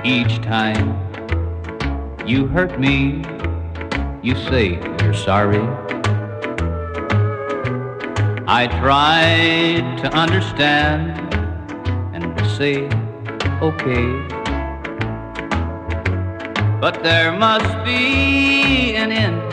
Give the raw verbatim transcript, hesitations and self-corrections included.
Each time you hurt me, you say you're sorry. I tried to understand and say, okay. But there must be an end